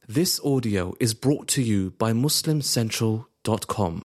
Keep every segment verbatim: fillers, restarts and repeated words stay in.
This audio is brought to you by Muslim Central dot com.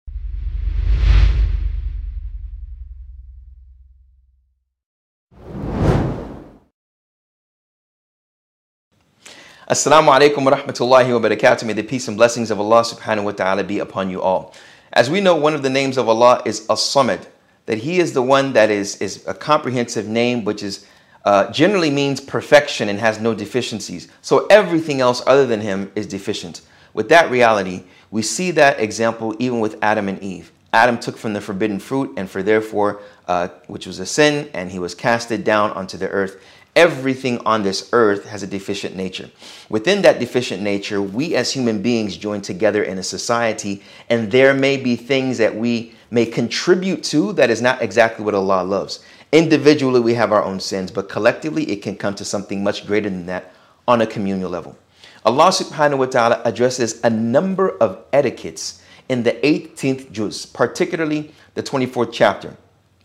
Assalamu alaikum wa rahmatullahi wa barakatuh. May the peace and blessings of Allah subhanahu wa ta'ala be upon you all. As we know, one of the names of Allah is As-Samad, that He is the one that is, is a comprehensive name, which is uh, generally means perfection and has no deficiencies. So everything else other than Him is deficient. With that reality, we see that example even with Adam and Eve. Adam took from the forbidden fruit, and for therefore, uh, which was a sin, and he was casted down onto the earth. Everything on this earth has a deficient nature. Within that deficient nature, we as human beings join together in a society, and there may be things that we may contribute to that is not exactly what Allah loves. Individually, we have our own sins, but collectively, it can come to something much greater than that on a communal level. Allah subhanahu wa ta'ala addresses a number of etiquettes in the eighteenth juz, particularly the twenty-fourth chapter,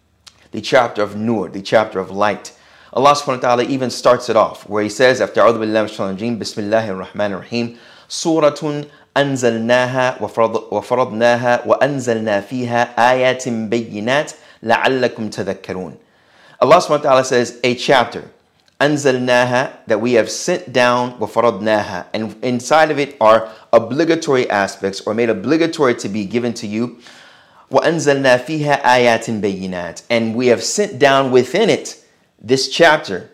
the chapter of Nur, the chapter of light. Allah subhanahu wa ta'ala even starts it off where He says, after A'udhu billahi minash shaitanir rajeem, Bismillahir Rahmanir Rahim, Suratun anzalnaha wa faradnaha wa anzalna fiha ayatin bayyinat la'allakum tadhakkarun. Allah subhanahu wa ta'ala says, a chapter, anzalnaha, that we have sent down, wa faradnaha, and inside of it are obligatory aspects, or made obligatory to be given to you. Wa anzalna fiha ayatin bayyinat, and we have sent down within it, this chapter,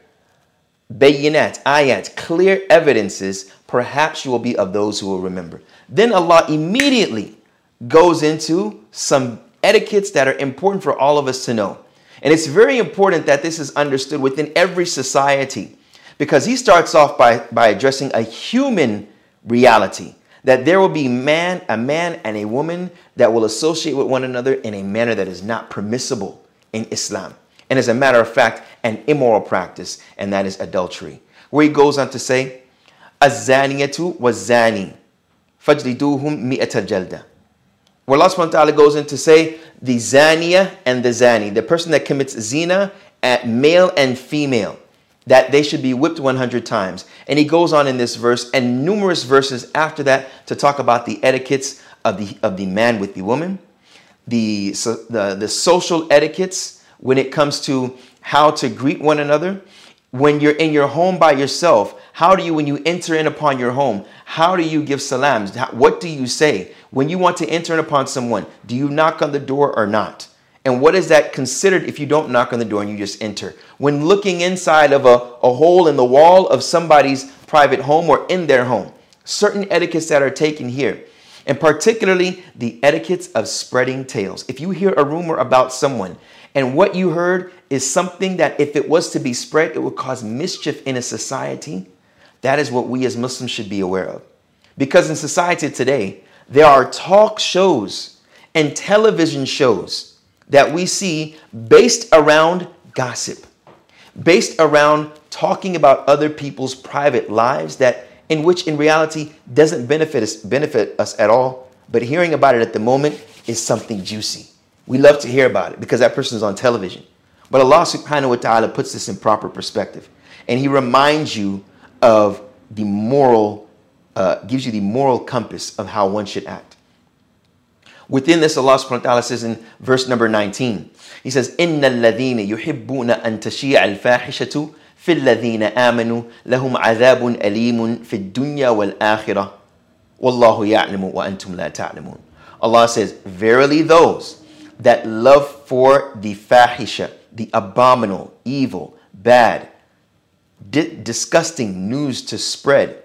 bayyinat, ayat, clear evidences, perhaps you will be of those who will remember. Then Allah immediately goes into some etiquettes that are important for all of us to know. And it's very important that this is understood within every society, because He starts off by, by addressing a human reality, that there will be man, a man and a woman that will associate with one another in a manner that is not permissible in Islam. And as a matter of fact, an immoral practice, and that is adultery. Where He goes on to say, Az-zaniyatu waz-zani fajliduhum mi'ata jalda. Where Allah subhanahu wa ta'ala goes in to say, the zaniya and the zani, the person that commits zina, at male and female, that they should be whipped one hundred times. And He goes on in this verse and numerous verses after that to talk about the etiquettes of the of the man with the woman, the so, the, the social etiquettes when it comes to how to greet one another. When you're in your home by yourself, how do you, when you enter in upon your home, how do you give salams? How, what do you say? When you want to enter in upon someone, do you knock on the door or not? And what is that considered if you don't knock on the door and you just enter? When looking inside of a, a hole in the wall of somebody's private home or in their home, certain etiquettes that are taken here, and particularly the etiquettes of spreading tales. If you hear a rumor about someone, and what you heard is something that if it was to be spread, it would cause mischief in a society, that is what we as Muslims should be aware of. Because in society today, there are talk shows and television shows that we see based around gossip, based around talking about other people's private lives, that in which in reality doesn't benefit us, benefit us at all. But hearing about it at the moment is something juicy. We love to hear about it because that person is on television. But Allah subhanahu wa ta'ala puts this in proper perspective. And He reminds you of the moral, uh, gives you the moral compass of how one should act. Within this, Allah subhanahu wa ta'ala says in verse number nineteen, He says, إِنَّ الَّذِينَ يُحِبُّونَ أَن تَشِيعَ الْفَاحِشَةُ فِي الَّذِينَ آمَنُوا لَهُمْ عَذَابٌ أَلِيمٌ فِي الدُّنْيَا وَالْآخِرَةِ وَاللَّهُ يَعْلَمُ وَأَنْتُمْ لَا تَعْلَمُونَ. Allah says, verily those that love for the fahisha, the abominable, evil, bad, di- disgusting news to spread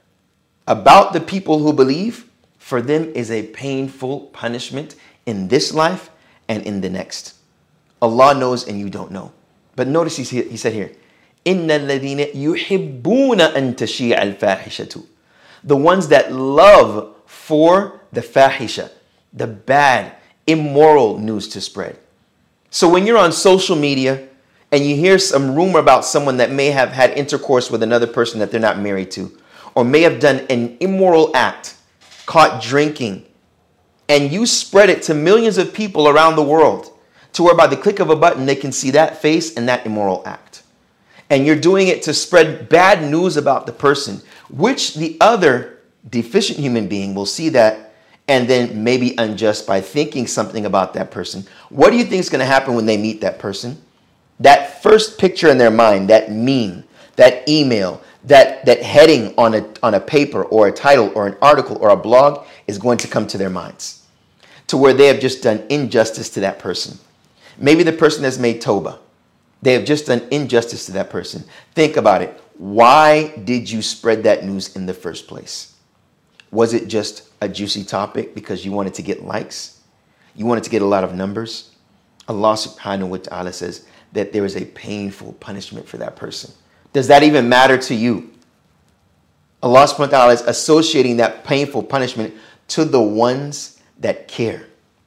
about the people who believe, for them is a painful punishment in this life and in the next. Allah knows and you don't know. But notice he, he said here, إِنَّ الَّذِينَ يُحِبُّونَ أَن تَشِيعَ الْفَاحِشَةُ. The ones that love for the fahisha, the bad, immoral news to spread. So when you're on social media and you hear some rumor about someone that may have had intercourse with another person that they're not married to, or may have done an immoral act, caught drinking, and you spread it to millions of people around the world, to where by the click of a button they can see that face and that immoral act. And you're doing it to spread bad news about the person, which the other deficient human being will see that and then maybe unjust by thinking something about that person. What do you think is going to happen when they meet that person? That first picture in their mind, that meme, that email, that, that heading on a, on a paper or a title or an article or a blog is going to come to their minds, to where they have just done injustice to that person. Maybe the person has made Toba. They have just done injustice to that person. Think about it. Why did you spread that news in the first place? Was it just a juicy topic because you wanted to get likes? You wanted to get a lot of numbers? Allah subhanahu wa ta'ala says that there is a painful punishment for that person. Does that even matter to you? Allah subhanahu wa ta'ala is associating that painful punishment to the ones that care.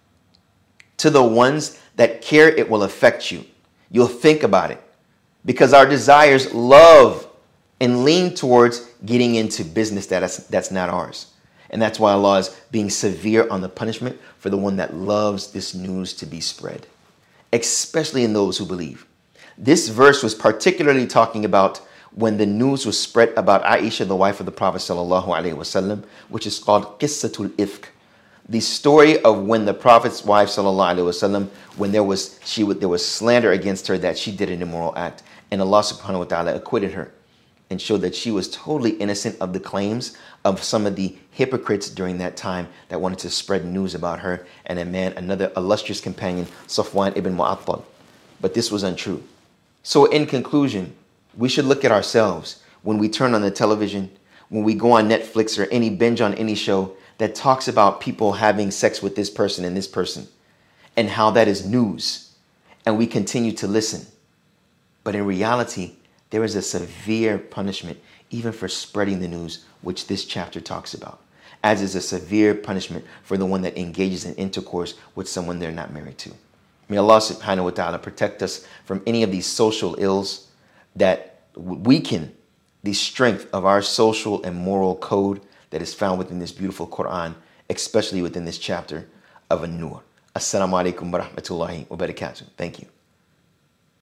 To the ones that care, it will affect you. You'll think about it. Because our desires love and lean towards getting into business that is, that's not ours. And that's why Allah is being severe on the punishment for the one that loves this news to be spread, especially in those who believe. This verse was particularly talking about when the news was spread about Aisha, the wife of the Prophet sallallahu alaihi wasallam, which is called Qissatul Ifk, the story of when the Prophet's wife sallallahu alaihi wasallam, when there was she there was slander against her that she did an immoral act, and Allah subhanahu wa ta'ala acquitted her and showed that she was totally innocent of the claims of some of the hypocrites during that time that wanted to spread news about her and a man, another illustrious companion, Safwan ibn Mu'attal. But this was untrue. So in conclusion, we should look at ourselves when we turn on the television, when we go on Netflix or any binge on any show that talks about people having sex with this person and this person and how that is news, and we continue to listen. But in reality, there is a severe punishment even for spreading the news, which this chapter talks about, as is a severe punishment for the one that engages in intercourse with someone they're not married to. May Allah subhanahu wa ta'ala protect us from any of these social ills that weaken the strength of our social and moral code that is found within this beautiful Quran, especially within this chapter of An-Nur. Assalamu alaikum wa rahmatullahi wa barakatuh. Thank you.